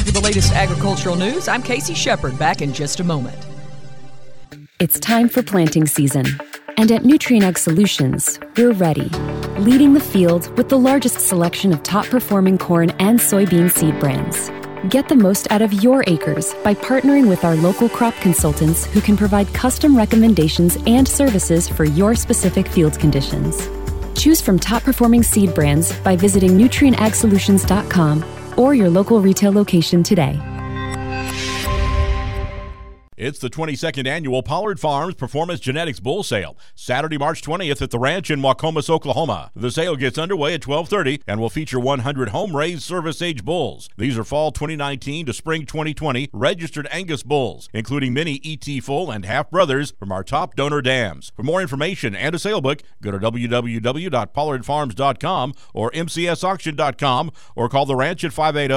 For the latest agricultural news, I'm Casey Shepard, back in just a moment. It's time for planting season. And at Nutrien Ag Solutions, we're ready, leading the field with the largest selection of top-performing corn and soybean seed brands. Get the most out of your acres by partnering with our local crop consultants who can provide custom recommendations and services for your specific field conditions. Choose from top-performing seed brands by visiting nutrienagsolutions.com or your local retail location today. It's the 22nd annual Pollard Farms Performance Genetics Bull Sale, Saturday, March 20th at the ranch in Waukomis, Oklahoma. The sale gets underway at 12:30 and will feature 100 home-raised service-age bulls. These are fall 2019 to spring 2020 registered Angus bulls, including many ET full and half brothers from our top donor dams. For more information and a sale book, go to www.pollardfarms.com or mcsauction.com or call the ranch at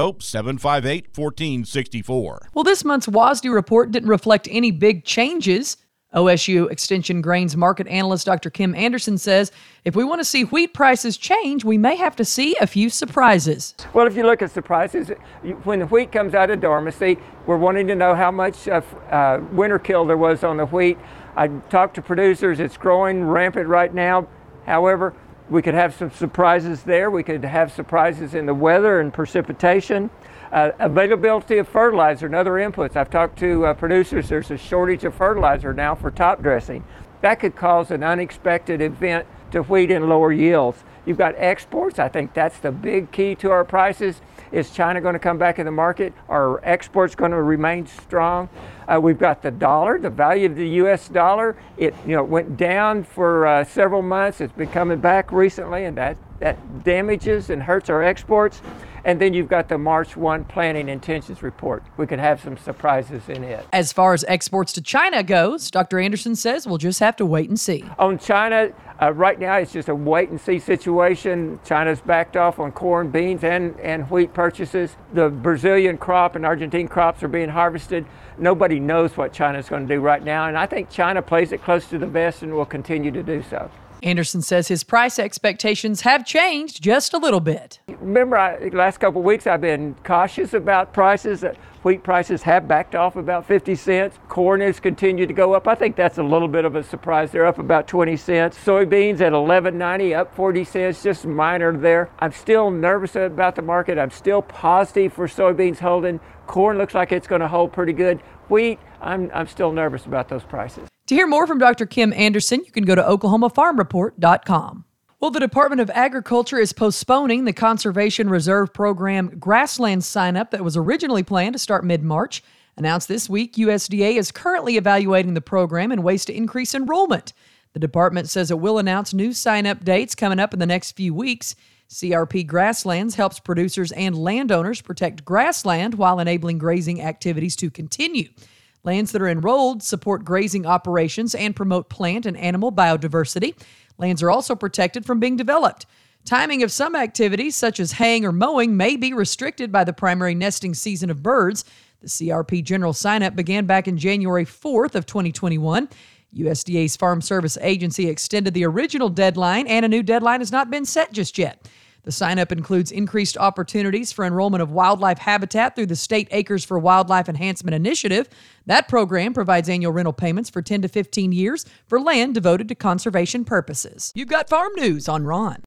580-758-1464. Well, this month's WASDE report didn't reflect any big changes. OSU Extension Grains market analyst Dr. Kim Anderson says if we want to see wheat prices change, we may have to see a few surprises. Well, if you look at surprises, when the wheat comes out of dormancy, we're wanting to know how much winter kill there was on the wheat. I talked to producers, it's growing rampant right now. However, we could have some surprises there. We could have surprises in the weather and precipitation. Availability of fertilizer and other inputs. I've talked to producers, there's a shortage of fertilizer now for top dressing. That could cause an unexpected event to wheat and lower yields. You've got exports. I think that's the big key to our prices. Is China going to come back in the market? Are exports going to remain strong? We've got the dollar, the value of the U.S. dollar. It went down for several months. It's been coming back recently, and that damages and hurts our exports. And then you've got the March 1 planting intentions report. We could have some surprises in it. As far as exports to China goes, Dr. Anderson says we'll just have to wait and see. On China, right now it's just a wait and see situation. China's backed off on corn, beans, and wheat purchases. The Brazilian crop and Argentine crops are being harvested. Nobody knows what China's going to do right now, and I think China plays it close to the vest and will continue to do so. Anderson says his price expectations have changed just a little bit. Remember, the last couple of weeks I've been cautious about prices. Wheat prices have backed off about 50 cents. Corn has continued to go up. I think that's a little bit of a surprise. They're up about 20 cents. Soybeans at $11.90, up 40 cents, just minor there. I'm still nervous about the market. I'm still positive for soybeans holding. Corn looks like it's going to hold pretty good. Wheat, I'm still nervous about those prices. To hear more from Dr. Kim Anderson, you can go to OklahomaFarmReport.com. Well, the Department of Agriculture is postponing the Conservation Reserve Program grassland sign-up that was originally planned to start mid-March. Announced this week, USDA is currently evaluating the program and ways to increase enrollment. The department says it will announce new sign-up dates coming up in the next few weeks. CRP Grasslands helps producers and landowners protect grassland while enabling grazing activities to continue. Lands that are enrolled support grazing operations and promote plant and animal biodiversity. Lands are also protected from being developed. Timing of some activities, such as haying or mowing, may be restricted by the primary nesting season of birds. The CRP general sign-up began back in January 4th of 2021. USDA's Farm Service Agency extended the original deadline, and a new deadline has not been set just yet. The sign-up includes increased opportunities for enrollment of wildlife habitat through the State Acres for Wildlife Enhancement Initiative. That program provides annual rental payments for 10 to 15 years for land devoted to conservation purposes. You've got farm news on Ron.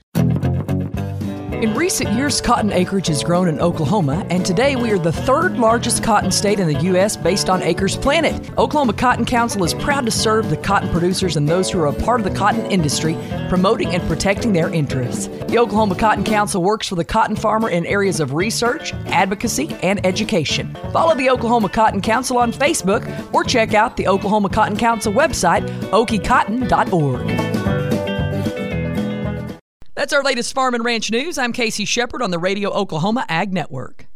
In recent years, cotton acreage has grown in Oklahoma, and today we are the third largest cotton state in the U.S. based on acres planted. Oklahoma Cotton Council is proud to serve the cotton producers and those who are a part of the cotton industry, promoting and protecting their interests. The Oklahoma Cotton Council works for the cotton farmer in areas of research, advocacy, and education. Follow the Oklahoma Cotton Council on Facebook or check out the Oklahoma Cotton Council website, okiecotton.org. That's our latest farm and ranch news. I'm Casey Shepard on the Radio Oklahoma Ag Network.